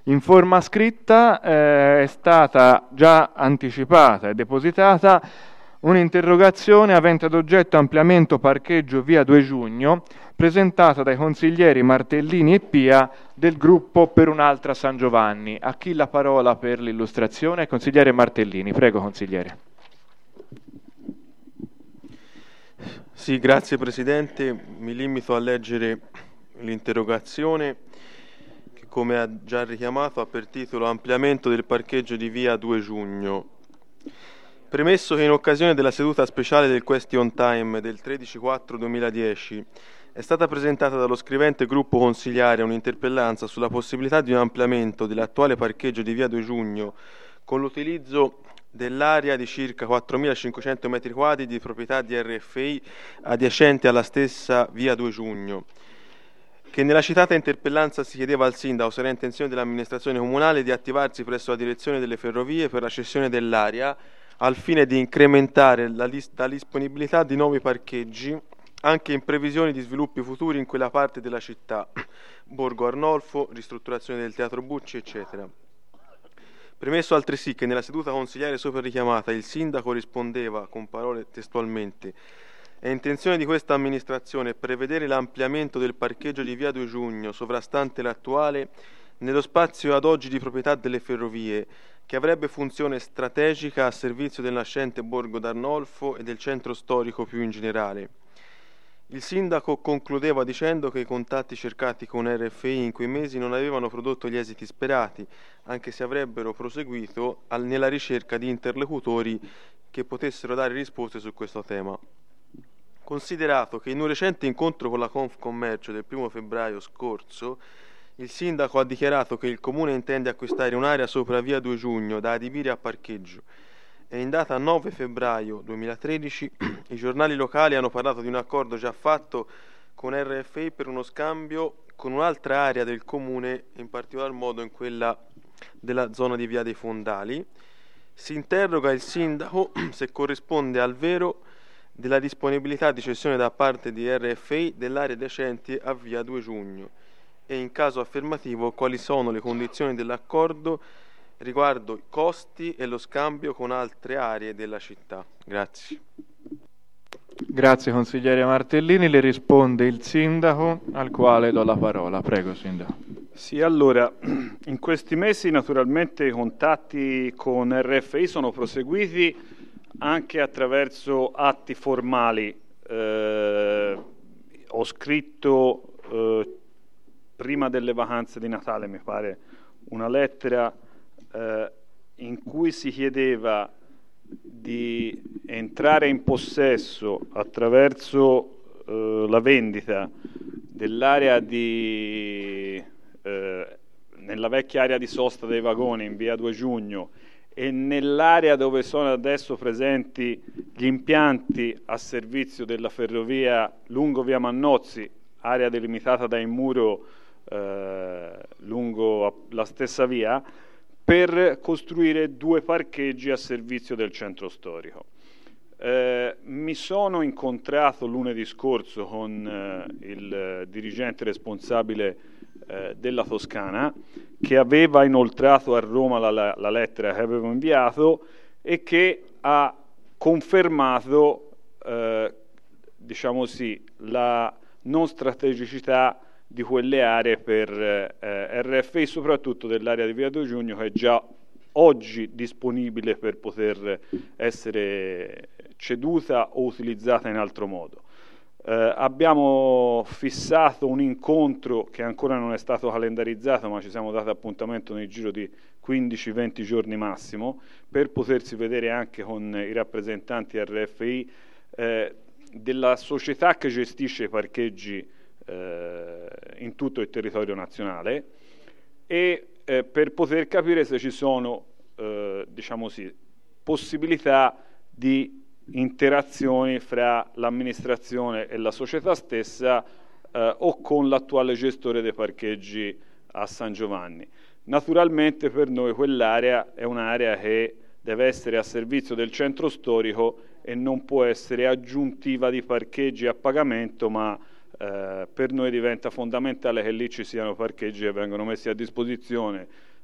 In forma scritta è stata già anticipata e depositata un'interrogazione avente ad oggetto ampliamento parcheggio via 2 Giugno, presentata dai consiglieri Martellini e Pia del gruppo Per un'altra San Giovanni. A chi la parola per l'illustrazione? Consigliere Martellini. Prego, consigliere. Sì, grazie Presidente. Mi limito a leggere l'interrogazione che, come ha già richiamato, ha per titolo Ampliamento del parcheggio di via 2 Giugno. Premesso che in occasione della seduta speciale del Question Time del 13/4/2010 è stata presentata dallo scrivente gruppo consigliare un'interpellanza sulla possibilità di un ampliamento dell'attuale parcheggio di via 2 Giugno con l'utilizzo dell'area di circa 4.500 m² di proprietà di RFI adiacente alla stessa via 2 Giugno, che nella citata interpellanza si chiedeva al sindaco se era intenzione dell'amministrazione comunale di attivarsi presso la direzione delle ferrovie per la cessione dell'area al fine di incrementare la disponibilità di nuovi parcheggi anche in previsione di sviluppi futuri in quella parte della città, Borgo Arnolfo, ristrutturazione del Teatro Bucci, eccetera. Premesso altresì che nella seduta consigliare sopra richiamata il sindaco rispondeva con parole testualmente: è intenzione di questa amministrazione prevedere l'ampliamento del parcheggio di via 2 Giugno sovrastante l'attuale nello spazio ad oggi di proprietà delle ferrovie, che avrebbe funzione strategica a servizio del nascente Borgo d'Arnolfo e del centro storico più in generale. Il sindaco concludeva dicendo che i contatti cercati con RFI in quei mesi non avevano prodotto gli esiti sperati, anche se avrebbero proseguito nella ricerca di interlocutori che potessero dare risposte su questo tema. Considerato che in un recente incontro con la Confcommercio del 1 febbraio scorso, il sindaco ha dichiarato che il comune intende acquistare un'area sopra via 2 Giugno da adibire a parcheggio, e in data 9 febbraio 2013 i giornali locali hanno parlato di un accordo già fatto con RFI per uno scambio con un'altra area del comune, in particolar modo in quella della zona di via dei Fondali. Si interroga il sindaco se corrisponde al vero della disponibilità di cessione da parte di RFI dell'area adiacente a via 2 Giugno e, in caso affermativo, quali sono le condizioni dell'accordo riguardo i costi e lo scambio con altre aree della città. Grazie. Grazie consigliere Martellini. Le risponde il sindaco, al quale do la parola. Prego, sindaco. Sì, allora, in questi mesi naturalmente i contatti con RFI sono proseguiti anche attraverso atti formali. Ho scritto prima delle vacanze di Natale, mi pare, una lettera in cui si chiedeva di entrare in possesso attraverso la vendita dell'area nella vecchia area di sosta dei vagoni in via 2 Giugno e nell'area dove sono adesso presenti gli impianti a servizio della ferrovia lungo via Mannozzi, area delimitata da un muro lungo la stessa via, per costruire 2 parcheggi a servizio del centro storico. Mi sono incontrato lunedì scorso con il dirigente responsabile della Toscana, che aveva inoltrato a Roma la lettera che avevo inviato e che ha confermato, diciamo sì, la non strategicità di quelle aree per RFI, soprattutto dell'area di via 2 Giugno, che è già oggi disponibile per poter essere ceduta o utilizzata in altro modo. Abbiamo fissato un incontro che ancora non è stato calendarizzato, ma ci siamo dati appuntamento nel giro di 15-20 giorni massimo, per potersi vedere anche con i rappresentanti RFI della società che gestisce i parcheggi in tutto il territorio nazionale e per poter capire se ci sono diciamo sì, possibilità di interazioni fra l'amministrazione e la società stessa o con l'attuale gestore dei parcheggi a San Giovanni. Naturalmente per noi quell'area è un'area che deve essere a servizio del centro storico e non può essere aggiuntiva di parcheggi a pagamento, ma per noi diventa fondamentale che lì ci siano parcheggi che vengono messi a disposizione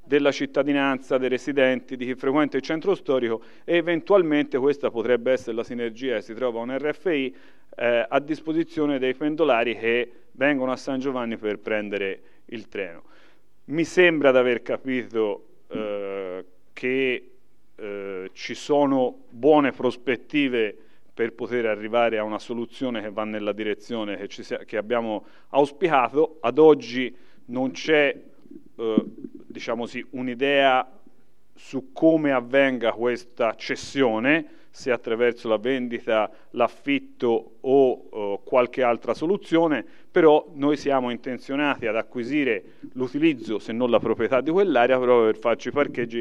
della cittadinanza, dei residenti, di chi frequenta il centro storico, e eventualmente questa potrebbe essere la sinergia che si trova un RFI a disposizione dei pendolari che vengono a San Giovanni per prendere il treno. Mi sembra di aver capito che ci sono buone prospettive per poter arrivare a una soluzione che va nella direzione che abbiamo auspicato. Ad oggi non c'è diciamo sì, un'idea su come avvenga questa cessione, se attraverso la vendita, l'affitto o qualche altra soluzione, però noi siamo intenzionati ad acquisire l'utilizzo, se non la proprietà di quell'area, proprio per farci parcheggi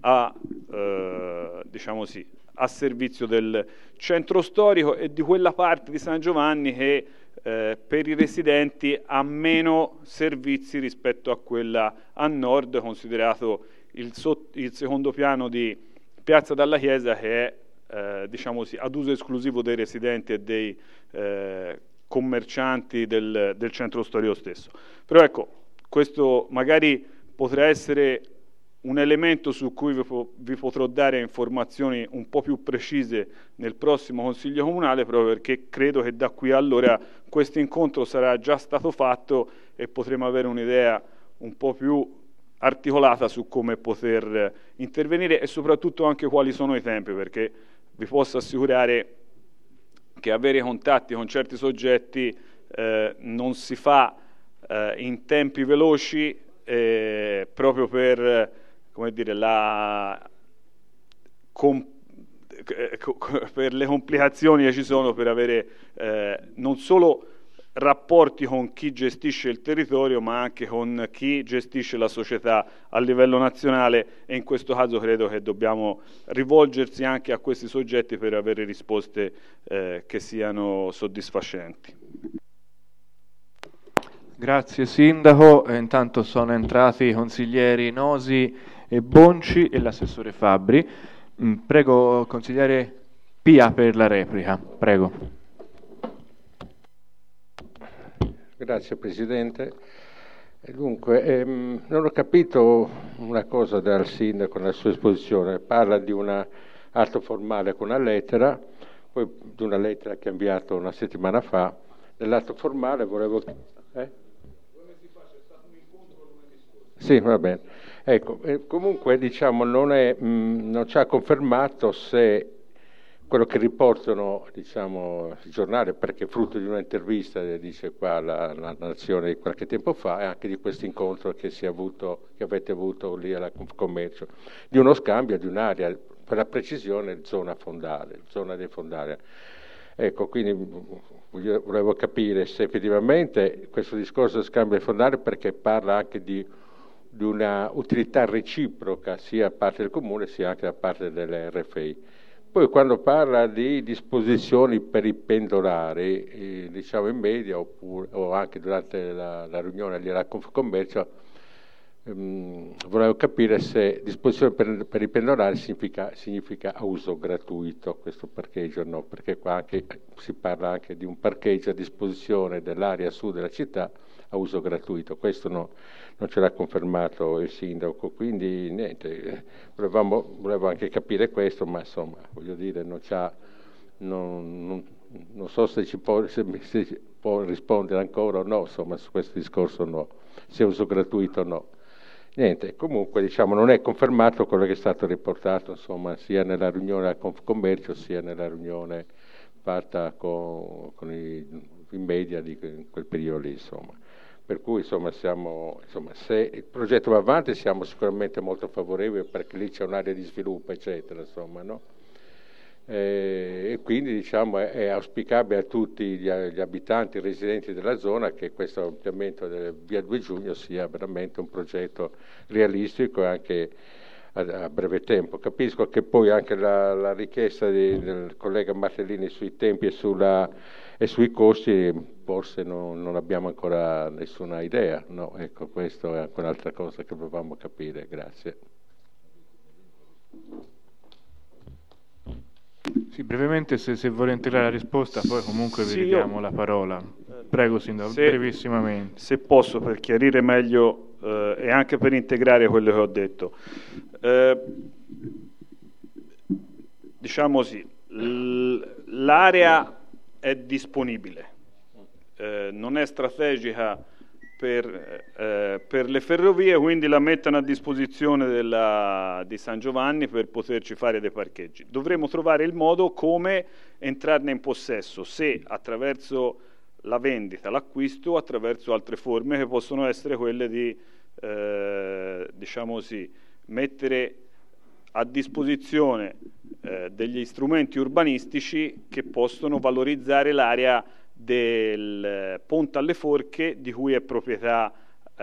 diciamo sì, a servizio del centro storico e di quella parte di San Giovanni che per i residenti ha meno servizi rispetto a quella a nord, considerato il secondo piano di Piazza dalla Chiesa, che è diciamo sì, ad uso esclusivo dei residenti e dei commercianti del centro storico stesso. Però ecco, questo magari potrà essere un elemento su cui vi potrò dare informazioni un po' più precise nel prossimo Consiglio Comunale, proprio perché credo che da qui a allora questo incontro sarà già stato fatto e potremo avere un'idea un po' più articolata su come poter intervenire e soprattutto anche quali sono i tempi, perché vi posso assicurare che avere contatti con certi soggetti non si fa in tempi veloci proprio per, come dire, per le complicazioni che ci sono per avere non solo rapporti con chi gestisce il territorio, ma anche con chi gestisce la società a livello nazionale, e in questo caso credo che dobbiamo rivolgersi anche a questi soggetti per avere risposte che siano soddisfacenti. Grazie Sindaco, intanto sono entrati i consiglieri Nosi e Bonci e l'assessore Fabbri. Prego consigliere Pia per la replica, prego. Grazie Presidente. Dunque, non ho capito una cosa dal Sindaco nella sua esposizione. Parla di un atto formale con una lettera, poi di una lettera che ha inviato una settimana fa. Nell'atto formale volevo... Sì, va bene. Ecco, comunque diciamo non ci ha confermato se quello che riportano diciamo i giornali, perché è frutto di un'intervista, dice qua la Nazione di qualche tempo fa, e anche di questo incontro che avete avuto lì alla Confcommercio, di uno scambio di un'area, per la precisione zona dei fondali. Ecco, quindi volevo capire se effettivamente questo discorso del scambio dei fondali, perché parla anche di una utilità reciproca sia da parte del Comune sia anche da parte delle RFI. Poi quando parla di disposizioni per i pendolari, diciamo in media o anche durante la riunione lì alla Confcommercio, volevo capire se disposizione per i pendolari significa a uso gratuito questo parcheggio o no, perché qua si parla anche di un parcheggio a disposizione dell'area sud della città a uso gratuito. Questo non ce l'ha confermato il Sindaco, quindi niente, volevo anche capire questo, ma insomma voglio dire non so se si può rispondere ancora o no, insomma su questo discorso no, se è uso gratuito o no. Niente, comunque diciamo non è confermato quello che è stato riportato insomma sia nella riunione al Confcommercio sia nella riunione fatta con i media di quel periodo lì insomma. Per cui insomma se il progetto va avanti siamo sicuramente molto favorevoli, perché lì c'è un'area di sviluppo eccetera insomma, no? E quindi diciamo è auspicabile a tutti gli abitanti, i residenti della zona, che questo ampliamento della via 2 Giugno sia veramente un progetto realistico anche a breve tempo. Capisco che poi anche la richiesta del collega Martellini sui tempi e sui costi forse non abbiamo ancora nessuna idea, no? Ecco, questo è anche un'altra cosa che dovevamo capire. Grazie. Sì, brevemente se vuole integrare la risposta, poi comunque vi ridiamo la parola. Prego Sindaco, brevissimamente. Se posso, per chiarire meglio e anche per integrare quello che ho detto. Diciamo così, l'area è disponibile, non è strategica per le ferrovie, quindi la mettono a disposizione di San Giovanni per poterci fare dei parcheggi. Dovremo trovare il modo come entrarne in possesso, se attraverso la vendita, l'acquisto, o attraverso altre forme che possono essere quelle di diciamo così, mettere a disposizione degli strumenti urbanistici che possono valorizzare l'area del Ponte alle Forche, di cui è proprietà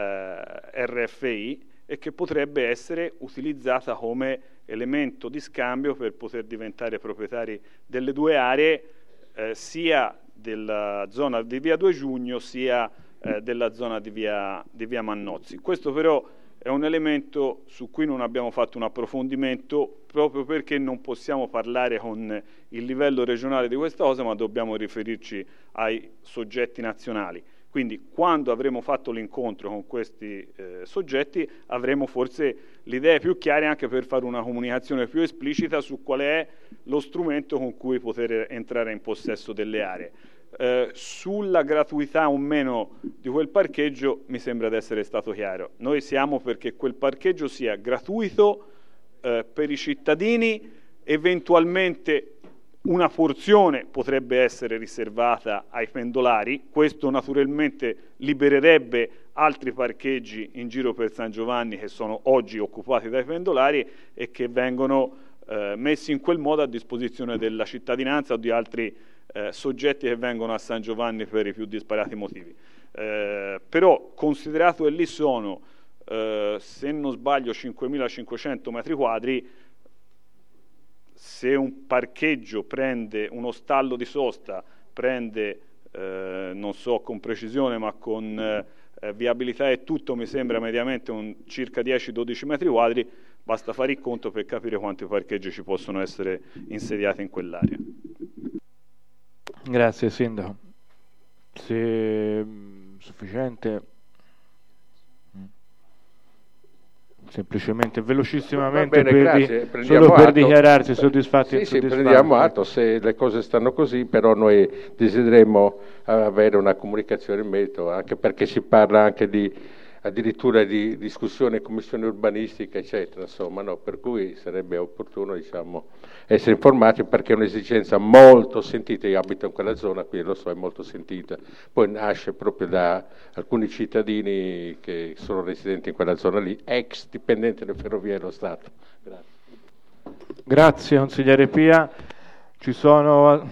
RFI, e che potrebbe essere utilizzata come elemento di scambio per poter diventare proprietari delle due aree, sia della zona di via 2 Giugno sia della zona di via Mannozzi. Questo però è un elemento su cui non abbiamo fatto un approfondimento, proprio perché non possiamo parlare con il livello regionale di questa cosa, ma dobbiamo riferirci ai soggetti nazionali. Quindi quando avremo fatto l'incontro con questi soggetti avremo forse le idee più chiare, anche per fare una comunicazione più esplicita su qual è lo strumento con cui poter entrare in possesso delle aree. Sulla gratuità o meno di quel parcheggio mi sembra di essere stato chiaro. Noi siamo perché quel parcheggio sia gratuito per i cittadini, eventualmente una porzione potrebbe essere riservata ai pendolari. Questo naturalmente libererebbe altri parcheggi in giro per San Giovanni che sono oggi occupati dai pendolari e che vengono messi in quel modo a disposizione della cittadinanza o di altri soggetti che vengono a San Giovanni per i più disparati motivi. Però considerato che lì sono, se non sbaglio, 5.500 metri quadri, se un parcheggio prende, uno stallo di sosta prende, non so con precisione, ma con viabilità e tutto, mi sembra mediamente circa 10-12 metri quadri, basta fare il conto per capire quanti parcheggi ci possono essere insediati in quell'area. Grazie Sindaco. Se sufficiente, semplicemente velocissimamente solo per dichiararsi soddisfatti. Sì, prendiamo atto se le cose stanno così, però noi desideriamo avere una comunicazione in merito, anche perché si parla anche addirittura di discussione in commissione urbanistica, eccetera, insomma, no? Per cui sarebbe opportuno, diciamo, essere informati, perché è un'esigenza molto sentita. Io abito in quella zona, quindi lo so, è molto sentita. Poi nasce proprio da alcuni cittadini che sono residenti in quella zona lì, ex dipendenti delle Ferrovie dello Stato. Grazie. Grazie consigliere Pia. Ci sono